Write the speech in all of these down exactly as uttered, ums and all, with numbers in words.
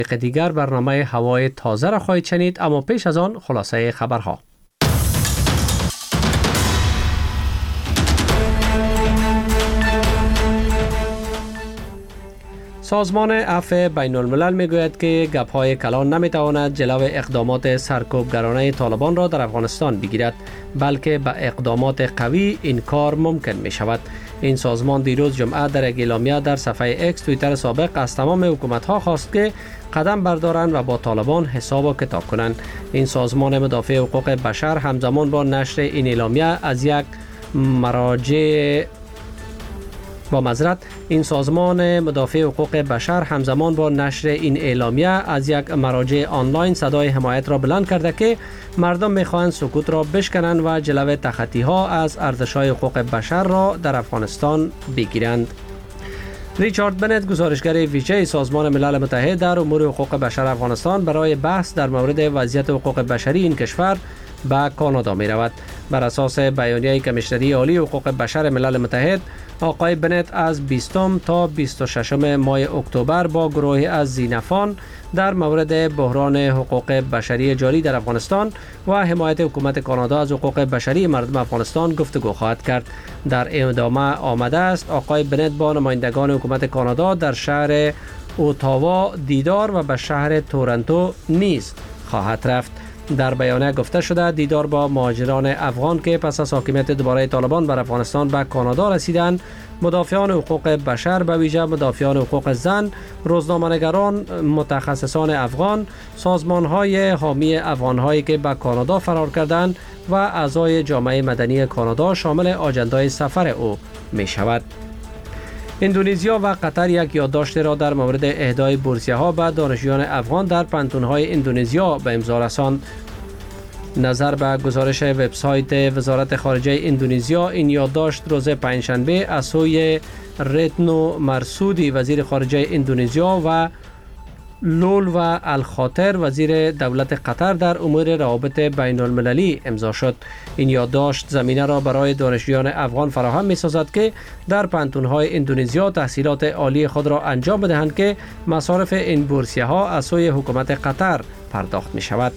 دیگر برنامه هوای تازه را خواهید شنید، اما پیش از آن خلاصه خبرها. سازمان عفو بین الملل میگوید که گپ‌های کلان نمیتواند جلو اقدامات سرکوبگرانه طالبان را در افغانستان بگیرد، بلکه با اقدامات قوی این کار ممکن می شود. این سازمان دیروز جمعه در یک اعلامیه در صفحه اکس توییتر سابق از تمام حکومت‌ها خواست که قدم بردارند و با طالبان حساب و کتاب کنند. این سازمان مدافع حقوق بشر همزمان با نشر این اعلامیه از یک مراجع با معذرت این سازمان مدافع حقوق بشر همزمان با نشر این اعلامیه از یک مراجع آنلاین صدای حمایت را بلند کرده که مردم می‌خواهند سکوت را بشکنند و جلوی تخطی‌ها از ارزش‌های حقوق بشر را در افغانستان بگیرند. ریچارد بنت، گزارشگر ویژه سازمان ملل متحد در امور حقوق بشر افغانستان، برای بحث در مورد وضعیت حقوق بشری این کشور به کانادا می رود. بر اساس بیانیه کمیشنری عالی حقوق بشر ملل متحد، آقای بنت از بیستم تا بیست و ششم ماه اکتبر با گروهی از زینفان در مورد بحران حقوق بشری جاری در افغانستان و حمایت حکومت کانادا از حقوق بشری مردم افغانستان گفتگو خواهد کرد. در ادامه آمده است آقای بنت با نمایندگان حکومت کانادا در شهر اوتاوا دیدار و به شهر تورنتو نیز خواهد رفت. در بیانیه گفته شده دیدار با مهاجران افغان که پس از حاکمیت دوباره طالبان بر افغانستان به کانادا رسیدند، مدافعان حقوق بشر به ویژه مدافعان حقوق زن، روزنامه‌نگاران، متخصصان افغان، سازمان‌های حامی افغان‌هایی که به کانادا فرار کردند و اعضای جامعه مدنی کانادا شامل آجندای سفر او می‌شود. اندونزیا و قطر یک یادداشت را در مورد اهدای بورسیه‌ها به دانشجویان افغان در پانتون‌های اندونزیا به امضا رساند. نظر به گزارش وبسایت وزارت خارجه اندونزیا، این یادداشت روز پنجشنبه از سوی رتنو مرسودی وزیر خارجه اندونزیا و لول و الخاطر وزیر دولت قطر در امور روابط بین المللی امضا شد. این یادداشت زمینه را برای دانشجویان افغان فراهم می سازد که در پانتون‌های اندونزیا تحصیلات عالی خود را انجام بدهند که مصارف این بورسیه ها از سوی حکومت قطر پرداخت می شود.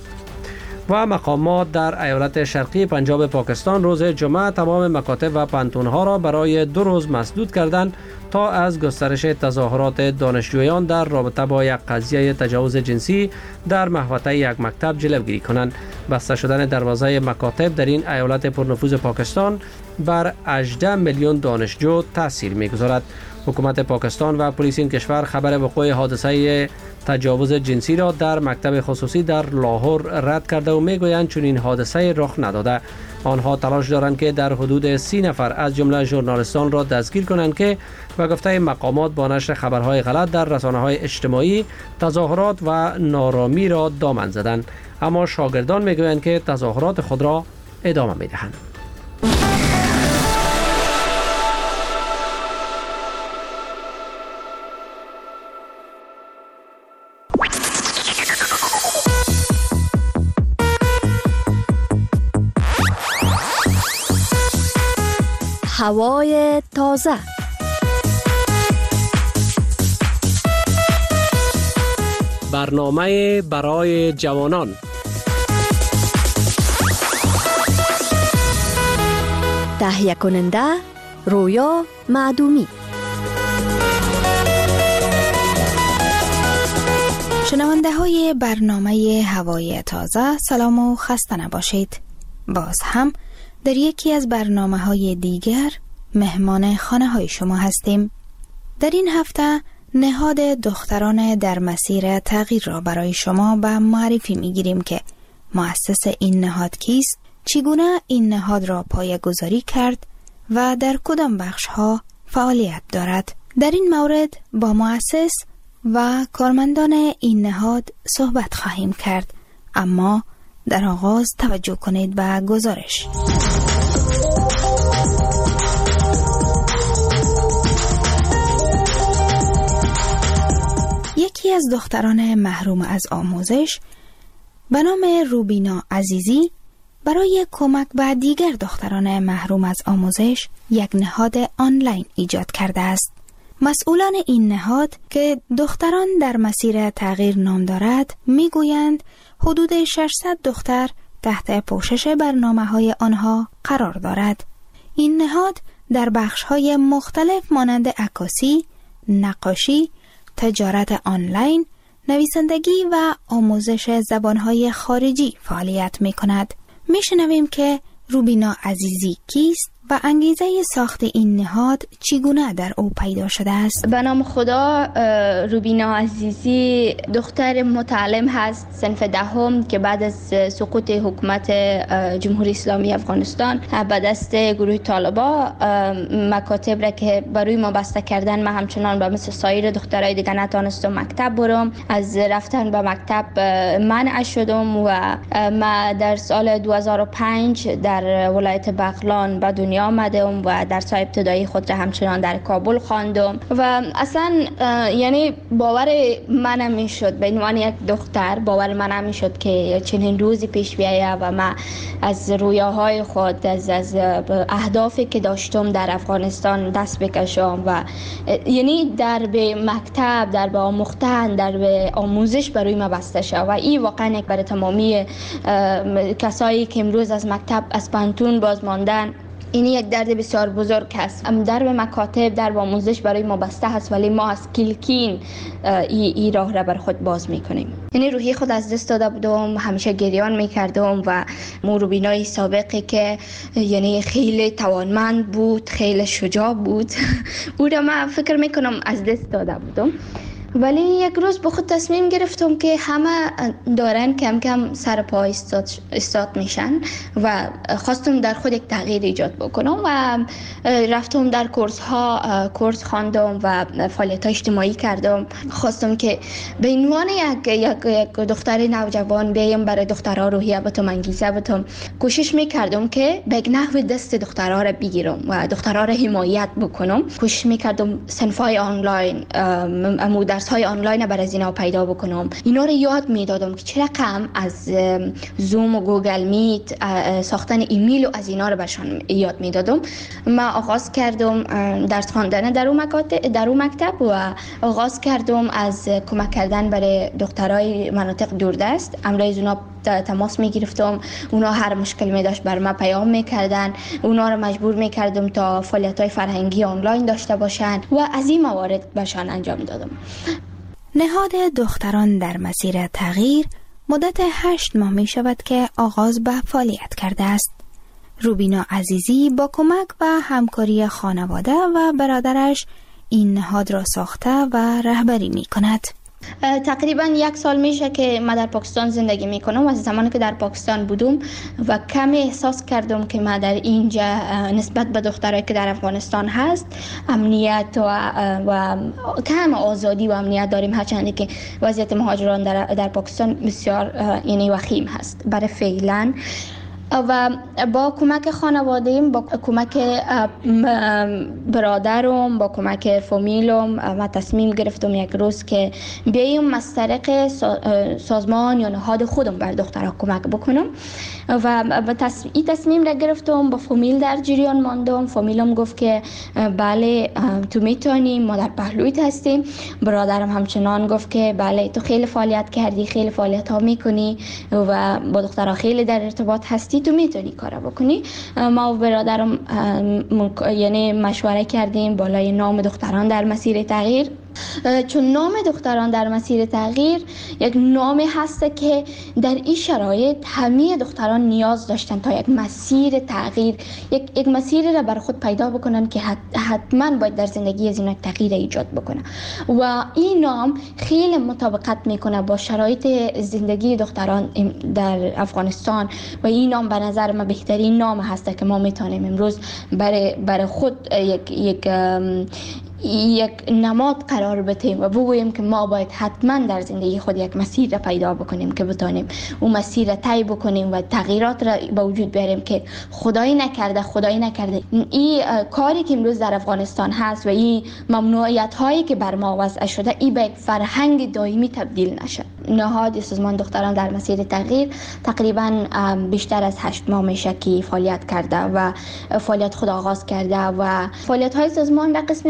و مقامات در ایالت شرقی پنجاب پاکستان روز جمعه تمام مکاتب و پانتون‌ها را برای دو روز مسدود کردند تا از گسترش تظاهرات دانشجویان در رابطه با یک قضیه تجاوز جنسی در محوطه یک مکتب جلوگیری کنند. بسته شدن دروازه مکاتب در این ایالت پرنفوذ پاکستان بر هجده میلیون دانشجو تاثیر می‌گذارد. حکومت پاکستان و پلیس این کشور خبر وقوع حادثه تجاوز جنسی را در مکتب خصوصی در لاهور رد کرده و میگویند چون این حادثه رخ نداده. آنها تلاش دارند که در حدود سی نفر از جمله ژورنالیستان را دستگیر کنند که به گفته مقامات با نشر خبرهای غلط در رسانه‌های اجتماعی تظاهرات و نارامی را دامن زدند، اما شاگردان میگویند که تظاهرات خود را ادامه میدهند. هوای تازه. برنامه برای جوانان. تهیه کننده رویا معدومی. شنونده های برنامه هوای تازه، سلام و خسته نباشید. باز هم در یکی از برنامه های دیگر مهمان خانه های شما هستیم. در این هفته نهاد دختران در مسیر تغییر را برای شما به معرفی می گیریم که مؤسس این نهاد کیست، چگونه این نهاد را پایه‌گذاری کرد و در کدام بخش ها فعالیت دارد. در این مورد با مؤسس و کارمندان این نهاد صحبت خواهیم کرد، اما در آغاز توجه کنید به گزارش. یکی از دختران محروم از آموزش به نام روبینا عزیزی برای کمک به دیگر دختران محروم از آموزش یک نهاد آنلاین ایجاد کرده است. مسئولان این نهاد که دختران در مسیر تغییر نام دارد میگویند حدود ششصد دختر تحت پوشش برنامه‌های آنها قرار دارد. این نهاد در بخش‌های مختلف مانند عکاسی، نقاشی، تجارت آنلاین، نویسندگی و آموزش زبان‌های خارجی فعالیت می‌کند. می‌شنویم که روبینا عزیزی کیست و انگیزه ساخت این نهاد چگونه در او پیدا شده است؟ به نام خدا، روبینا عزیزی دختر متعلم هست صنف دهم که بعد از سقوط حکومت جمهوری اسلامی افغانستان به دست گروه طالبا مکاتب را که برای ما بسته کردن، من همچنان به مثل سایر دخترای دیگه نتونستم مکتب برم. از رفتن به مکتب منع شدم و ما در سال دو هزار و پنج در ولایت بغلان به دنیا آمدم و درس‌های ابتدایی خود را همچنان در کابل خواندم و اصلا یعنی باور من نمی‌شد، به عنوان یک دختر باور من نمی‌شد که چنین روزی پیش بیاید و من از رویاهای خود، از از اهدافی که داشتم در افغانستان دست بکشم و یعنی در به مکتب، در به آموختن، در به آموزش برای من بسته شد و این واقعا یک برای تمامی کسایی که امروز از مکتب از پانتون باز ماندن، این یک درد بسیار بزرگ است. در به مکاتب، در به آموزش برای ما بسته هست، ولی ما از کلکین ای, ای راه را بر خود باز میکنیم. یعنی روحی خود از دست داده بودم، همیشه گریان میکردم و مو روبینای سابقی که یعنی خیلی توانمند بود، خیلی شجاع بود او را من فکر میکنم از دست داده بودم. ولی یک روز به خود تصمیم گرفتم که همه دارن کم کم سر پا استاد, استاد میشن و خواستم در خود یک تغییر ایجاد بکنم و رفتم در کورس ها کورس خواندم و فعالیت اجتماعی کردم. خواستم که به عنوان یک, یک, یک دختر نوجوان بیایم برای دخترها روحیه بتم، انگیزه بتم. کوشش میکردم که به یک نحو دست دخترها را بگیرم و دخترها را حمایت بکنم. کوشش میکردم صنفای آنلاین، درس های آنلاین برای اینا پیدا بکنم. اینا رو یاد میدادم که چه رقم از زوم و گوگل میت، ساختن ایمیل و از اینا رو برشان یاد میدادم. من آغاز کردم درس خواندن در اون مکاتب در اون مکتب و آغاز کردم از کمک کردن برای دخترای مناطق دوردست. امروز اونا تماس میگرفتم، اونا هر مشکل می داشت بر من پیام میکردن، اونا رو مجبور میکردم تا فعالیت‌های فرهنگی آنلاین داشته باشن و از این موارد بهشان انجام دادم. نهاد دختران در مسیر تغییر مدت هشت ماه می شود که آغاز به فعالیت کرده است. روبینا عزیزی با کمک و همکاری خانواده و برادرش این نهاد را ساخته و رهبری می کند. تقریبا یک سال میشه که من در پاکستان زندگی میکنم و از زمانی که در پاکستان بودم و کمی احساس کردم که من در اینجا نسبت به دخترایی که در افغانستان هست امنیت و, و کم آزادی و امنیت داریم، هرچند که وضعیت مهاجران در, در پاکستان بسیار یعنی وخیم هست برای فعلا. و با کمک خانواده‌ام، با کمک برادرم، با کمک فامیلم من تصمیم گرفتم یک روز که بیایم از طریق سازمان یا نهاد خودم بر دخترها کمک بکنم و این تصمیم را گرفتم. با فامیل در جریان ماندم. فامیلم گفت که بله تو میتونی، ما در پهلویت هستیم. برادرم همچنان گفت که بله تو خیلی فعالیت کردی، خیلی فعالیت ها میکنی و با دخترها خیلی در ارتباط هستی، تو میتونی کارا بکنی. ما و برادرم یعنی مشوره کردیم بالای نام دختران در مسیر تغییر، چون نام دختران در مسیر تغییر یک نامی هست که در این شرایط همه دختران نیاز داشتن تا یک مسیر تغییر، یک یک مسیری را بر خود پیدا بکنن که حتما باید در زندگی از اینا تغییر ایجاد بکنه و این نام خیلی مطابقت میکنه با شرایط زندگی دختران در افغانستان و این نام به نظر من بهترین نام هست که ما میتونیم امروز برای برای خود یک یک یک نماد قرار بدیم و بگوییم که ما باید حتما در زندگی خود یک مسیر را پیدا بکنیم که بتونیم اون مسیر را طی بکنیم و تغییرات را به وجود بیاریم که خدایی نکرده خدایی نکرده این کاری که امروز در افغانستان هست و این ممنوعیت هایی که بر ما وضع شده این به یک فرهنگ دائمی تبدیل نشه. نهاد سازمان دختران در مسیر تغییر تقریبا بیشتر از هشت ماه میشه که فعالیت کرده و فعالیت خود آغاز کرده و فعالیت های سازمان در قسم من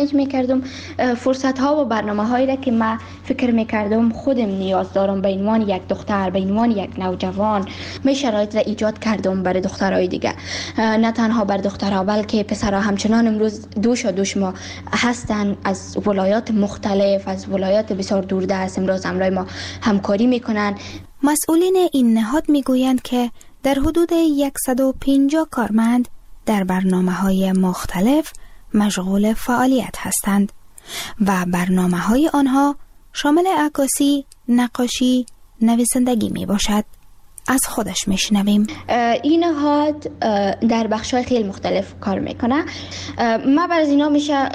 مانیج میکردم فرصت ها و برنامه هایی را که من فکر میکردم خودم نیاز دارم به عنوان یک دختر، به عنوان یک نوجوان، می شرایط را ایجاد کردم برای دخترای دیگه، نه تنها بر دخترها بلکه پسرها همچنان امروز دوش و دوش ما هستن از ولایات مختلف، از ولایات بسیار دوردست امروز همراه ما همکاری میکنن. مسئولین این نهاد میگویند که در حدود صد و پنجاه کارمند در برنامه‌های مختلف مشغول فعالیت هستند و برنامه‌های آنها شامل عکاسی، نقاشی، نویسندگی می باشد. از خودش میشنویم. این نهاد در بخش‌های خیلی مختلف کار میکنه. ما بر از اینا میشه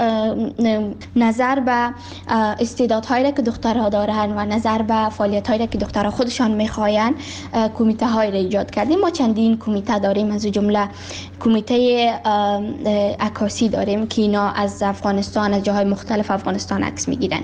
نظر به استعدادهایی که دخترها دارن و نظر به فعالیت‌هایی که دخترها خودشان میخواین کمیته های را ایجاد کردیم. ما چندین کمیته داریم، از جمله کمیته عکاسی داریم که اینا از افغانستان، از جاهای مختلف افغانستان عکس میگیرن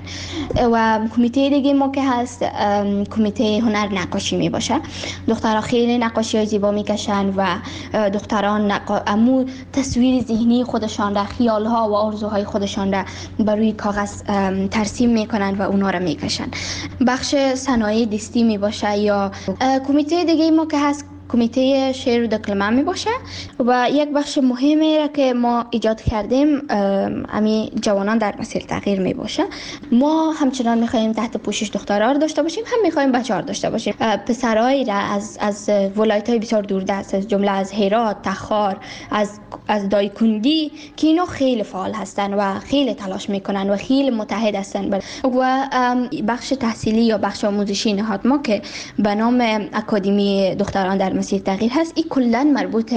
و کمیته دیگه ما که هست کمیته هنر نقاشی میباشه. دخترها خیلی نقاشی های زیبا میکشن و دختران نقا... امو تصویر ذهنی خودشان را، خیال ها و آرزوهای خودشان را بر روی کاغذ ترسیم میکنن و اونا را میکشن. بخش صنایع دستی میباشه یا کمیته دیگه ما که هست کمیته شعر و دکلمه می باشه و یک بخش مهمی را که ما ایجاد کردیم امی جوانان در مسیر تغییر می باشه. ما همچنان می خواهیم تحت پوشش دخترها را داشته باشیم، هم می خواهیم بچه‌ها را داشته باشیم. پسرایی را از از ولایت‌های بسیار دوردست، از جمله از هرات، تخار، از از دایکندی که اینا خیلی فعال هستن و خیلی تلاش میکنن و خیلی متحد هستن و بخش تحصیلی یا بخش آموزشی نهاد ما که به نام اکادمی دختران در مسیر تغییر هست، این کلا مربوط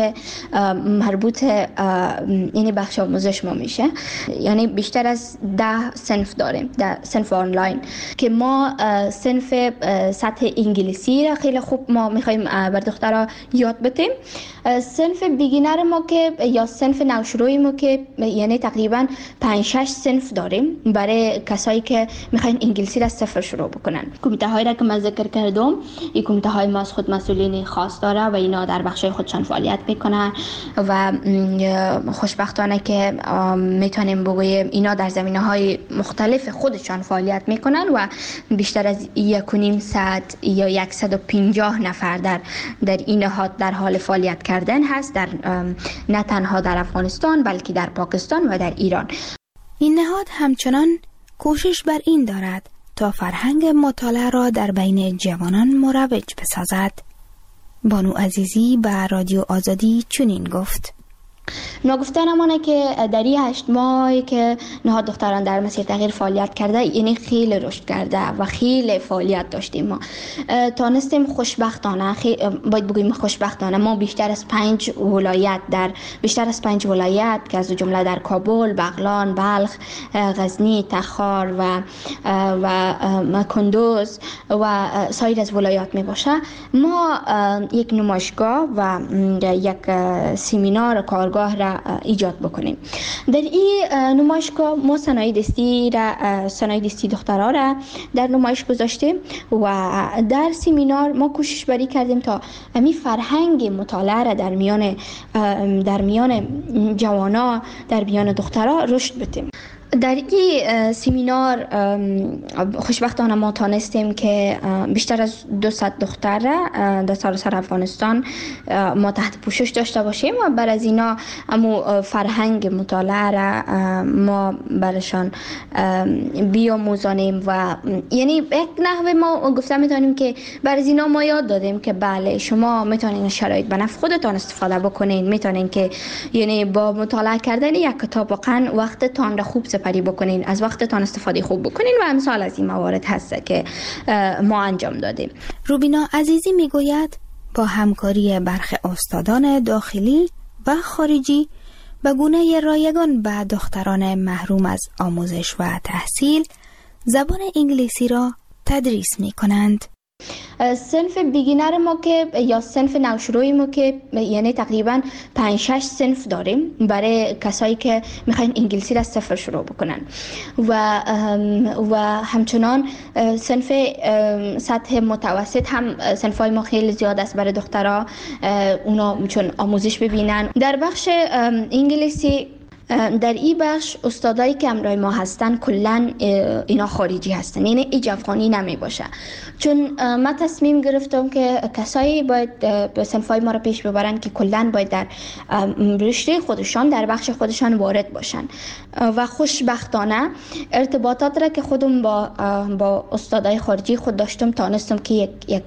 مربوط یعنی بخش آموزش ما میشه. یعنی بیشتر از ده صنف داریم، ده صنف آنلاین که ما صنف سطح انگلیسی را خیلی خوب ما میخوایم بر دخترها یاد بدیم. صنف بیگینر ما که یا صنف نوشروعی ما که یعنی تقریبا پنج شش صنف داریم برای کسایی که میخواین انگلیسی را صفر شروع بکنن. کمیته هایی را که من ذکر کردم، این کمیته های ما از خود مسئولین خاص داره و اینا در بخش خودشان فعالیت میکنن و خوشبختانه که میتونیم بگویم اینا در زمینه‌های مختلف خودشان فعالیت میکنن و بیشتر از یک و نیم صد یا صد و پنجاه نفر در در این نهاد در حال فعالیت کردن هست، در نه تنها در افغانستان بلکه در پاکستان و در ایران. این نهاد همچنان کوشش بر این دارد تا فرهنگ مطالعه را در بین جوانان مروج بسازد. بانو عزیزی به رادیو آزادی چنین گفت: نگفتن امانه که در این هشت ماهی که نهاد دختران در مسیر تغییر فعالیت کرده، یعنی خیلی رشد کرده و خیلی فعالیت داشتیم. ما تانستیم خوشبختانه، باید بگویم خوشبختانه، ما بیشتر از پنج ولایت در بیشتر از پنج ولایت که از جمله در کابل، بغلان، بلخ، غزنی، تخار و و کندوز و سایر از ولایات می باشه، ما یک نمایشگاه و یک سمینار کارگاه را ایجاد بکنیم. در این نمایشگاه ما صنایع دستی را صنایع دستی دخترها را در نمایش گذاشتیم و در سمینار ما کوشش بری کردیم تا امی فرهنگ مطالعه را در میان در میان جوانا، در میان دخترها رشد بدیم. در این سمینار خوشبختانه ما تانستیم که بیشتر از دویست دختر را در سراسر افغانستان ما تحت پوشش داشته باشیم و بر از اینا امو فرهنگ مطالعه را ما برشان بیاموزانیم و یعنی یک نحوه ما گفته میتونیم که بر از اینا ما یاد دادیم که بله شما میتونین شرایط به نفع خودتان استفاده بکنین، میتونین که یعنی با مطالعه کردن یک کتاب واقعا وقتتان را خوب پری بکنین، از وقتتان استفاده خوب بکنین و امثال از این موارد هست که ما انجام دادیم. روبینا عزیزی میگوید با همکاری برخی استادان داخلی و خارجی به گونه رایگان به دختران محروم از آموزش و تحصیل زبان انگلیسی را تدریس می کنند. صنف بیگینر ما که یا صنف نوشروعی ما که یعنی تقریبا پنج شش صنف داریم برای کسایی که میخواین انگلیسی را صفر شروع بکنن و و همچنان صنف سطح متوسط هم صنفای ما خیلی زیاد است برای دخترها، اونا چون آموزش ببینن. در بخش انگلیسی در این بخش استادایی که همراه ما هستن کلا اینا خارجی هستن، یعنی ایج افغانی نمی باشه. چون ما تصمیم گرفتم که کسایی باید به صنفای ما را پیش ببرن که کلا باید در رشته خودشان در بخش خودشان وارد باشن و خوشبختانه ارتباطات را که خودم با با استادای خارجی خود داشتم تانستم که یک یک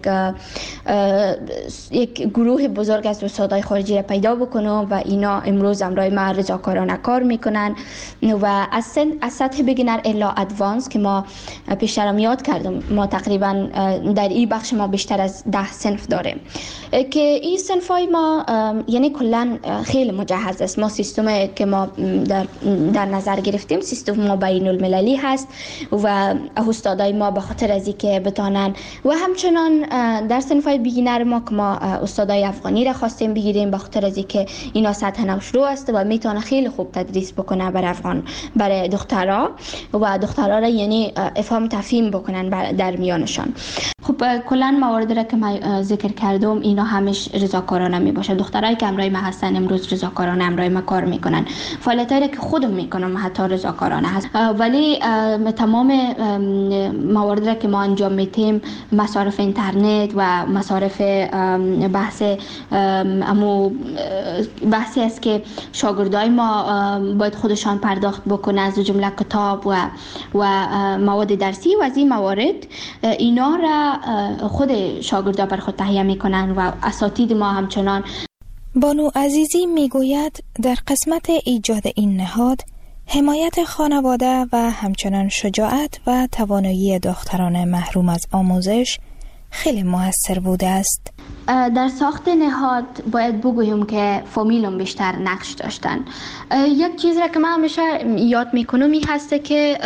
یک گروه بزرگ از استادای خارجی را پیدا بکنم و اینا امروز همراه ما رضاکارانه کار میکنن و از از سطح بگینر الا ادوانس که ما پیشترم یاد کردم، ما تقریبا در این بخش ما بیشتر از ده صنف داریم که این صنفای ما یعنی کلا خیلی مجهز است. ما سیستم که ما در, در نظر گرفتیم سیستم ما بین المللی هست و استادای ما به خاطر از اینکه بتانن و همچنان در صنفای بیگینر ما که ما استادای افغانی را خواستیم بگیریم به خاطر از اینکه اینا سطح نوشرو است و میتونه خیلی خوب تدریس بکنه برای افغان برای دخترها و دخترها را یعنی افهام تفهیم بکنن در میانشان. خب کلا مواردی را که من ذکر کردم اینا همش رضاکارانه می باشه. دخترایی که همراه ما هستن امروز رضاکارانه همراه ما کار میکنن. فعالیتایی که خودم میکنم حتی رضاکارانه هست، ولی تمام مواردی را که ما انجام میدیم مصارف اینترنت و مصارف بحث امو بحثی است که شاگردای ما باید خودشان پرداخت بکنن از جمله کتاب و و مواد درسی و از این موارد اینا را خود شاگردا بر خود تهیه میکنن و اساتید ما همچنان. بانو عزیزی میگوید در قسمت ایجاد این نهاد حمایت خانواده و همچنان شجاعت و توانایی دختران محروم از آموزش خیلی موثر بوده است. در ساخت نهاد باید بگویم که فامیلم بیشتر نقش داشتن. یک چیز را که من همیشه یاد میکنم این هسته که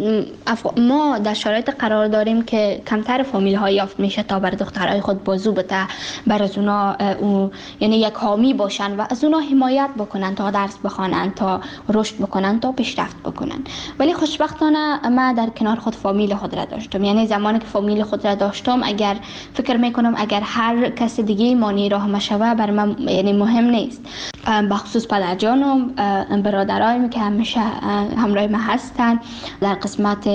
ما در شرایط قرار داریم که کمتر فامیل ها یافت میشه تا بر دخترای خود بازو بته، بر از اونا یعنی یک حامی باشن و از اونا حمایت بکنن تا درس بخوانن، تا رشد بکنن، تا پیشرفت بکنن. ولی خوشبختانه ما در کنار خود فامیل خود را داشتم، یعنی زمانی که فامیل خود را داشتم اگر فکر میکنم اگر هر کس دیگه مانی راه مشوه بر من یعنی مهم نیست. بخصوص پدرجانم، برادرایم که همیشه همراه ما هستن در قسمت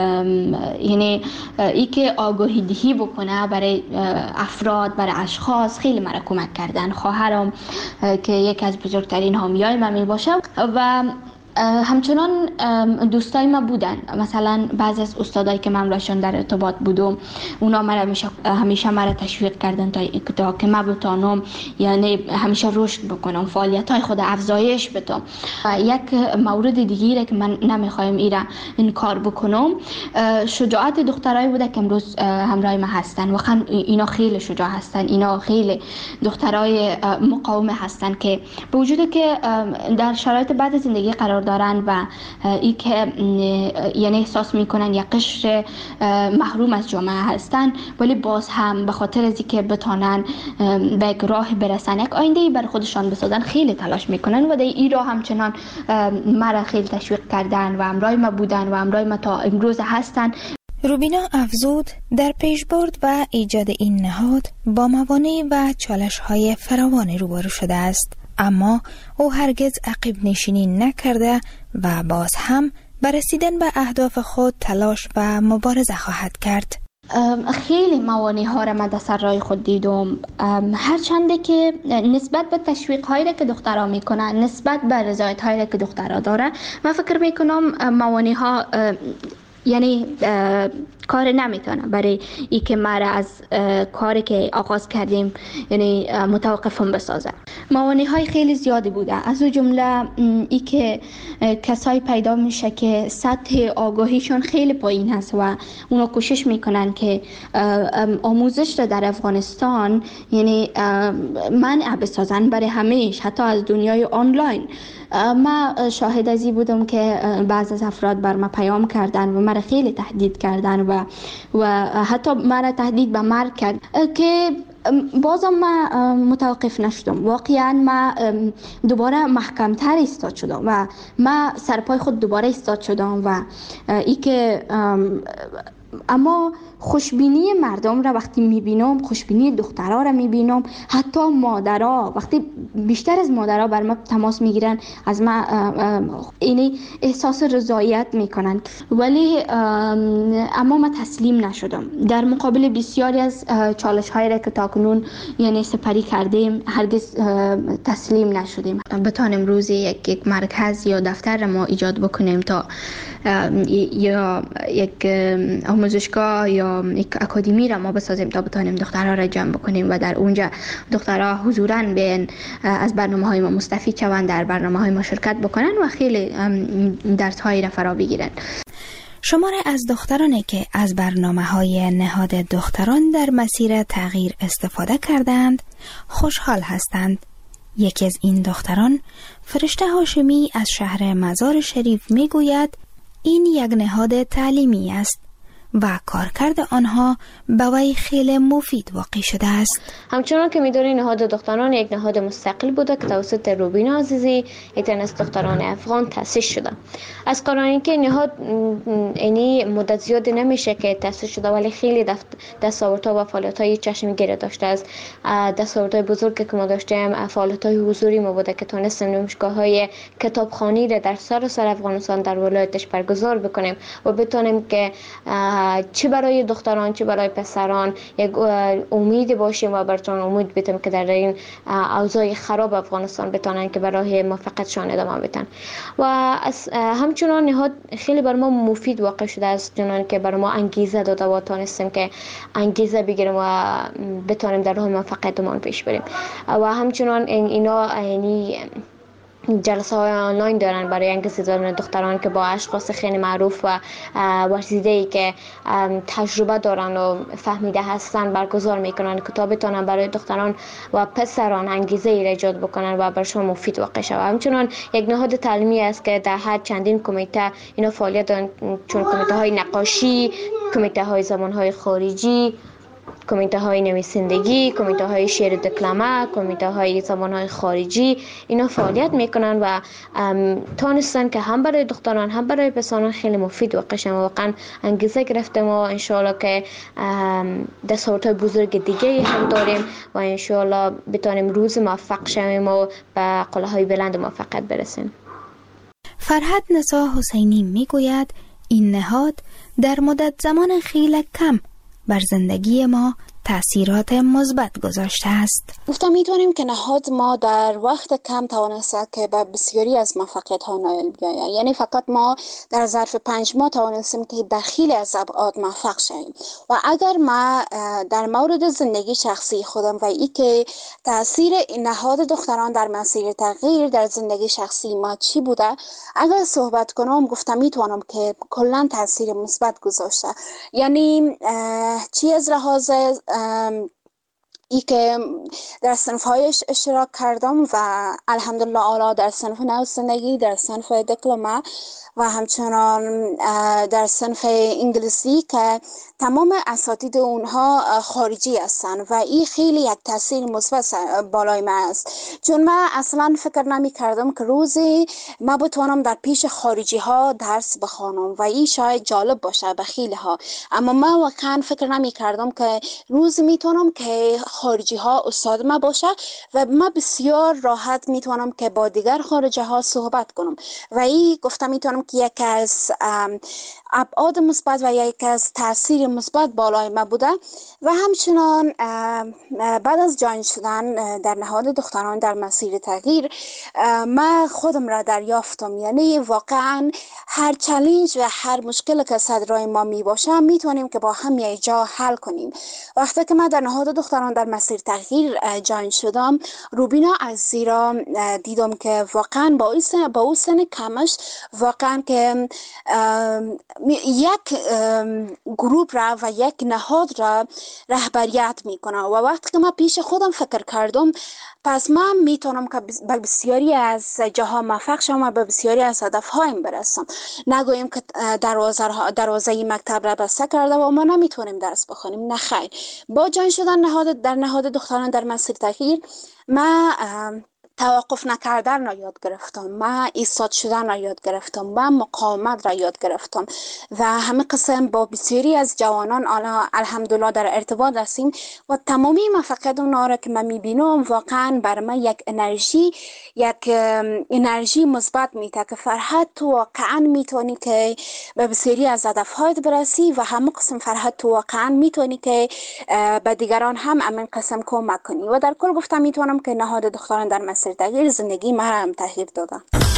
یعنی ای که آگاهی دهی بکنه برای افراد برای اشخاص خیلی مرا کمک کردن. خواهرم که یکی از بزرگترین حامیای من می باشه و همچنان دوستای ما بودن. مثلا بعضی از استادایی که من راشون در ارتباط بودم اونا مرا همیشه همیشه مرا تشویق کردن تا تا که من بتونم یعنی همیشه رشد بکنم، فعالیت‌های خود افزایش بدم. یک مورد دیگه که من نمیخوایم ایرا انکار بکنم شجاعت دخترای بوده که امروز همراه ما هستن. واقعا اینا خیلی شجاع هستن، اینا خیلی دخترای مقاوم هستن که به وجود که در شرایط بعد زندگی قرار دارن و ای که یعنی احساس میکنن یک قشر محروم از جامعه هستن، ولی باز هم به خاطر از اینکه بتونن به یک راه برسن، یک آینده بر خودشان بسازن، خیلی تلاش میکنن و در این راه همچنان مرا خیلی تشویق کردن و همراه ما بودن و همراه ما تا امروز هستن. روبینا افزود در پیشبرد و ایجاد این نهاد با موانع و چالش‌های فراوانی روبرو شده است، اما او هرگز عقب نشینی نکرده و باز هم بر رسیدن به اهداف خود تلاش و مبارزه خواهد کرد. خیلی موانع ها را من در سر راه خود دیدم، هرچنده که نسبت به تشویق هایی که دخترها میکنن، نسبت به رضایت هایی که دخترها داره، من فکر میکنم موانع ها یعنی کار نمیتونه برای ای که ما از کاری که آغاز کردیم یعنی متوقفم بسازه. موانع های خیلی زیادی بوده، از اون جمله ای که کسایی پیدا میشه که سطح آگاهیشون خیلی پایین هست و اونا کوشش میکنن که آموزش را در افغانستان یعنی منع بسازن برای همیشه، حتی از دنیای آنلاین. ما شاهد ازی بودم که بعض از افراد بر ما پیام کردن و مرا خیلی تهدید کردن و و حتی مرا تهدید به مرگ کرد که بازم ما متوقف نشدم. واقعا ما دوباره محکمتر ایستاد شدم و ما سرپای خود دوباره ایستاد شدم و ای که اما خوشبینی مردم را وقتی میبینم، خوشبینی دخترها را میبینم، حتی مادرها وقتی بیشتر از مادرها بر ما تماس میگیرن، از ما اینی احساس رضایت میکنن. ولی اما ما تسلیم نشدم در مقابل بسیاری از چالش هایی را که تاکنون یعنی سپری کردیم. هرگز تسلیم نشدیم. بتانیم روزی یک یک مرکز یا دفتر ما ایجاد بکنیم تا یا یک آموزشگاه یا یک اکادمی را ما بسازیم تا بتانیم دخترها را جمع بکنیم و در اونجا دخترها حضوراً بیان از برنامه های ما مستفید شوند، در برنامه های ما شرکت بکنن و خیلی درس هایی را فرا بگیرن. شماره از دخترانی که از برنامه های نهاد دختران در مسیر تغییر استفاده کردند خوشحال هستند. یکی از این دختران، فرشته هاشمی از شهر مزار شریف، می گوید این یک نهاد تعلیمی است و کارکرد آنها به وی خیلی مفید واقع شده است. همچنان که می‌دونید نهاد دختران یک نهاد مستقل بوده که توسط روبینا عزیزی، یک از دختران افغان تأسیس شده. از قراری که نهاد اینی مدت زیاد نمیشه که تأسیس شده، ولی خیلی دستاوردها و فعالیت‌های چشمگیر داشته است. دستاوردهای بزرگی که ما داشتیم فعالیت‌های حضوری ما بوده که تونستیم نمایشگاه‌های کتابخوانی را در سراسر افغانستان در ولایتش برگزار بکنیم و بتونیم که چه برای دختران چه برای پسران یک امید باشیم و براتون امید بدیم که در این اوضاع خراب افغانستان بتونن که برای موفقیتشان ادامه بدن. و همچنان نهاد خیلی بر ما مفید واقع شده است، چون که بر ما انگیزه داده و تونستیم که انگیزه بگیریم و بتونیم در راه موفقیتمون پیش بریم. و همچنان اینا یعنی جلسه های آنلاین دارن برای انگیزه دادن دختران که با اشخاص خیلی معروف و ورزیده‌ای که تجربه دارن و فهمیده هستن برگزار میکنن که تا بتونن برای دختران و پسران انگیزه ای ایجاد بکنن و برشون مفید واقع شود. همچنان یک نهاد تعلیمی است که در هر چندین کمیته اینا فعالیت دارن، چون کمیته های نقاشی، کمیته های زبان های خارجی، کمیته های نویسندگی، کمیته های شعر دکلمه، کمیته های زبان های خارجی، اینا فعالیت میکنن و تونستن که هم برای دختران هم برای پسران خیلی مفید واقع شن. واقعا انگیزه گرفتیم و انشالله که دستاوردهای بزرگ دیگه هم داریم و انشالله بتونیم روز موفق شویم و به قله های بلند موفقیت برسیم. فرهاد نسا حسینی میگوید این نهاد در مدت زمان خیلی کم بر زندگی ما تأثیرات مثبت گذاشته است. گفتم میتونیم که نهاد ما در وقت کم توانسته که به بسیاری از موفقیت ها نائل بیاید. یعنی فقط ما در ظرف پنج ماه توانستیم که در خیلی از ابعاد موفق شویم. و اگر ما در مورد زندگی شخصی خودم و ای که تأثیر نهاد دختران در مسیر تغییر در زندگی شخصی ما چی بوده، اگر صحبت کنم گفتم میتونم که کلا تأثیر مثبت گذاشته. یعنی چی از لحاظ ای که در صنف‌هایش اشتراک کردم و الحمدلله اعلی در صنف نویسندگی، در صنف دکلمه و همچنان در صنف انگلیسی که تمام اساتید اونها خارجی هستن و این خیلی یک تاثیر مثبت بالای من است، چون من اصلا فکر نمی کردم که روزی ما بتوانم در پیش خارجی ها درس بخوانم و این شاید جالب باشه به خیلی ها، اما من واقعا فکر نمی کردم که روزی میتونم که خارجی ها استاد ما باشه و من بسیار راحت میتونم که با دیگر خارجی ها صحبت کنم و این گفتم میتونم که یک از ابعاد مثبت و یک از تاثیر مثبت بالای ما بوده. و همچنان بعد از جاین شدن در نهاد دختران در مسیر تغییر من خودم را دریافتم، یعنی واقعا هر چالش و هر مشکل که صدرای ما می باشه میتونیم که با هم یک جا حل کنیم. وقتی که من در نهاد دختران در مسیر تغییر جاین شدم، روبینا عزیزی را دیدم که واقعا با اون سن با اون سن کمش واقعا که یک گروپ را و یک نهاد را رهبریت میکنه و وقتی که من پیش خودم فکر کردم پس من میتونم که به بسیاری از جاها موفق شم و به بسیاری از هدفهایم برسم. نگویم که دروازه دروازه مکتب را بسته کرده و ما نمیتونیم درس بخونیم، نه خیر. با جان شدن نهاد در نهاد دختران در مسیر تغییر ما توقف نکردن را یاد گرفتم، من ایستاد شدن را یاد گرفتم، من مقاومت را یاد گرفتم و همه قسم با بسیاری از جوانان الحمدلله در ارتباط هستیم و تمامی موفقیت اونا را که من میبینم واقعا بر من یک انرژی یک انرژی مثبت میده که فرحت تو واقعا میتونی که به بسیاری از هدفهایت برسی و همه قسم فرحت تو واقعا میتونی که به دیگران هم همین قسم کمک کنی و در کل گفتم میتونم که نهاد دختران در مسیر تغییر زندگی ما هم تغییر داده.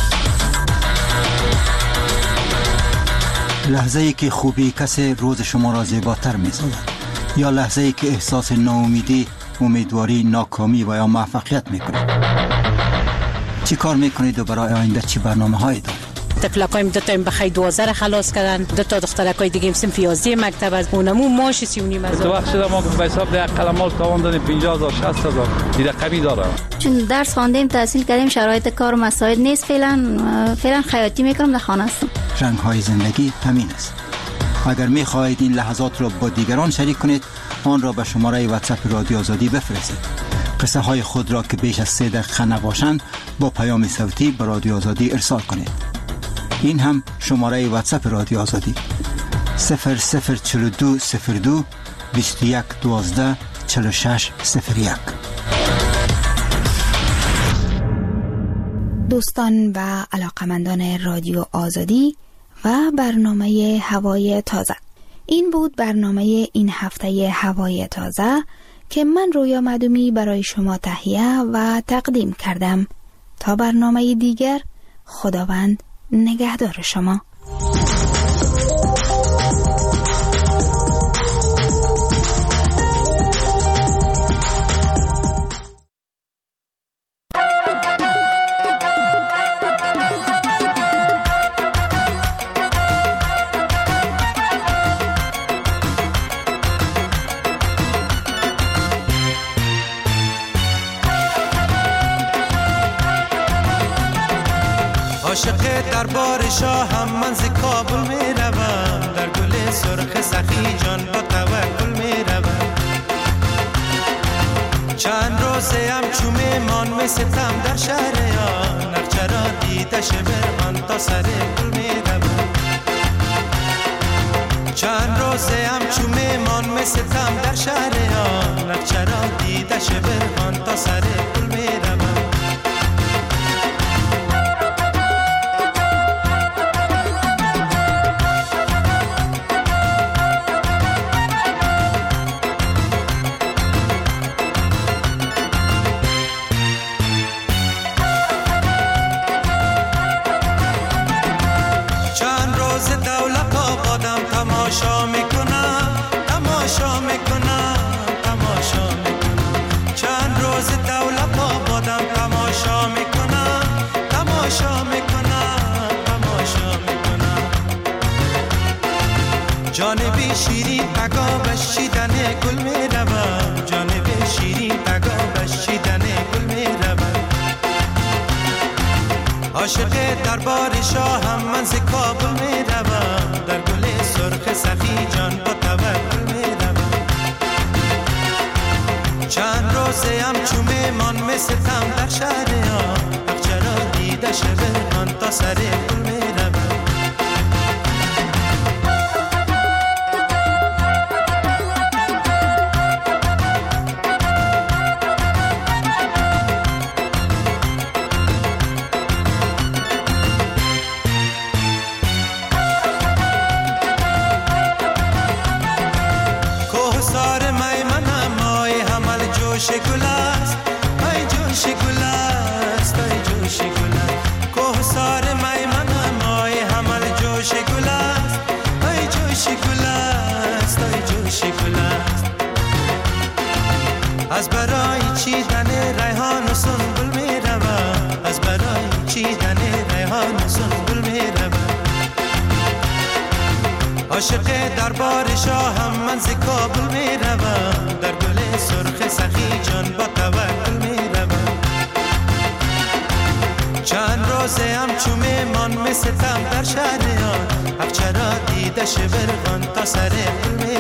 لحظه ای که خوبی کسی روز شما را زیباتر می‌سازد یا لحظه ای که احساس ناامیدی، امیدواری، ناکامی و یا موفقیت میکنید. چی کار میکنید و برای آینده چی برنامه‌هایی دارید؟ تفلقایم دو تا بخای دوازده را خلاص کردن، دو تا دخترکای دیگه هم صنف یازده مکتب از اونمو ماش سی و نیم هزار. تو وقت شده ما به حساب ده قلمال تاوان دادیم پنجاه هزار شصت هزار این رقمی داره. چون درس خواندیم تحصیل کردیم شرایط کار و مساعد نیست، فعلا فعلا خیاطی میکنم، در خانه هستم. رنگ های زندگی همین است. اگر میخواهید این لحظات را با دیگران شریک کنید آن را به شماره واتساپ رادیو آزادی بفرستید. قصه های خود را که بیش از سه دقیقه نباشند با پیام صوتی به رادیو آزادی ارسال کنید. این هم شماره واتساپ رادیو آزادی صفر صفر چهل و دو صفر دو بیست و یک دوازده چهل و شش صفر یک. دوستان و علاقمندان رادیو آزادی و برنامه هوای تازه، این بود برنامه این هفته هوای تازه که من رویا معدومی برای شما تهیه و تقدیم کردم. تا برنامه دیگر، خداوند نگهدار شما. عاشق دربار شاهم من ز کابل می روم، در گل سرخ سخی جان با توکل می روم. چند روزه هم چو میمان می ستم در شهر آن، نقچه را دیده شبر آن تا سر گل می روم. چند روزه هم چو میمان می ستم در شهر آن، نقچه را دیده شبر آن تا سر گل می روم. تماشا میکنم تماشا میکنم تماشا میکنم، چند روز دولت آبادم تماشا میکنم تماشا میکنم تماشا میکنم. جانب شیرین تگا بشیدن گل میروم، جانب شیرین تگا بشیدن گل میروم. عاشق دربار شاهم من ز کابل میروم، در گل سرخ سخی جان با توکل میروم. چند روزه هم چو میمان می ستم در شهر آن، نقچه را دیده شبر آن تا سر گل میروم. جوش گل است ای جوش گل است ای جوش گل است، کوهسار میمن مای حمل جوش گل است ای جوش گل است ای جوش گل است. از برای چیدن ریحان و سنبل میروم، از برای چیدن ریحان و سنبل میروم. عاشق دربار شاهم من ز کابل میروم، در گل سرخ سخی جان با توکل میروم. چند روزه هم چو میمان می ستم در شهر آن، حق چرا دیده شبرغان تا سر گل